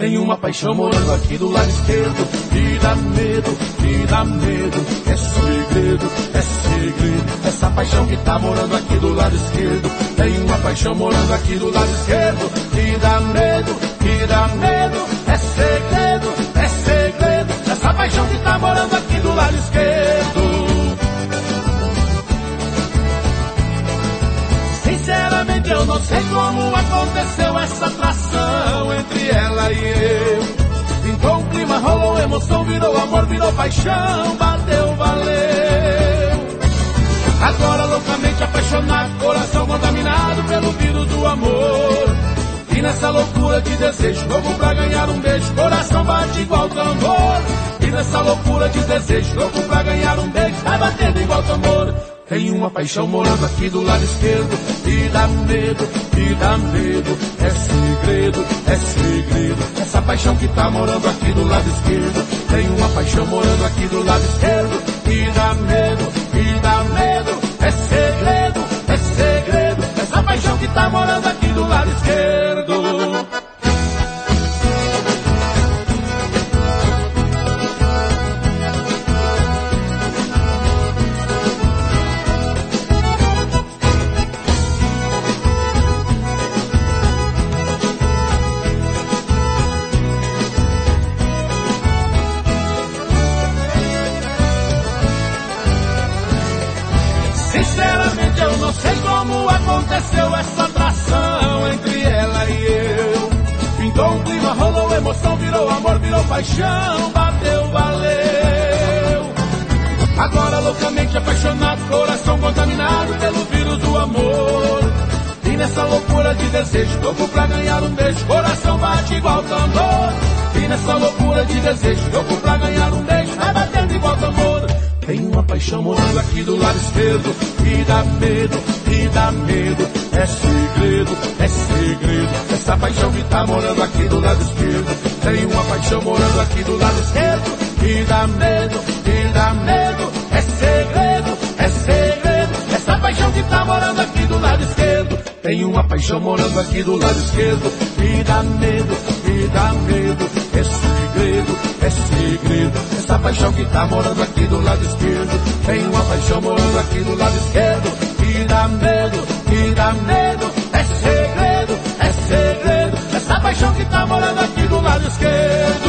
Tem uma paixão morando aqui do lado esquerdo. E dá medo, é segredo, é segredo. Essa paixão que tá morando aqui do lado esquerdo. Tem uma paixão morando aqui do lado esquerdo. E dá medo, é segredo, é segredo. Essa paixão que tá morando aqui do lado esquerdo. Sinceramente eu não sei como aconteceu essa atração entre ela e eu. Pintou um clima, rolou emoção, virou amor, virou paixão, bateu, valeu. Agora loucamente apaixonado, coração contaminado pelo vírus do amor. E nessa loucura de desejo, louco pra ganhar um beijo, coração bate igual tambor. E nessa loucura de desejo, louco pra ganhar um beijo, vai batendo igual tambor. Tem uma paixão morando aqui do lado esquerdo. E dá medo, é segredo, é segredo. Essa paixão que tá morando aqui do lado esquerdo. Tem uma paixão morando aqui do lado esquerdo. E dá medo, é segredo, é segredo. Essa paixão que tá morando aqui do lado esquerdo. Sinceramente eu não sei como aconteceu essa atração entre ela e eu. Pintou um clima, rolou emoção, virou amor, virou paixão, bateu, valeu. Agora loucamente apaixonado, coração contaminado pelo vírus do amor. E nessa loucura de desejo, louco pra ganhar um beijo, coração bate igual tambor. E nessa loucura de desejo, louco pra ganhar um beijo, vai batendo igual tambor. Tem uma paixão morando aqui do lado esquerdo. E dá medo, é segredo, é segredo. Essa paixão que tá morando aqui do lado esquerdo. Tem uma paixão morando aqui do lado esquerdo. E dá medo, é segredo, é segredo. Essa paixão que tá morando aqui do lado esquerdo. Tem uma paixão morando aqui do lado esquerdo. E dá medo, é segredo, é segredo. Essa paixão que tá morando aqui do lado esquerdo. Tem uma paixão morando aqui do lado esquerdo. E dá medo, é segredo, é segredo. Essa paixão que tá morando aqui do lado esquerdo.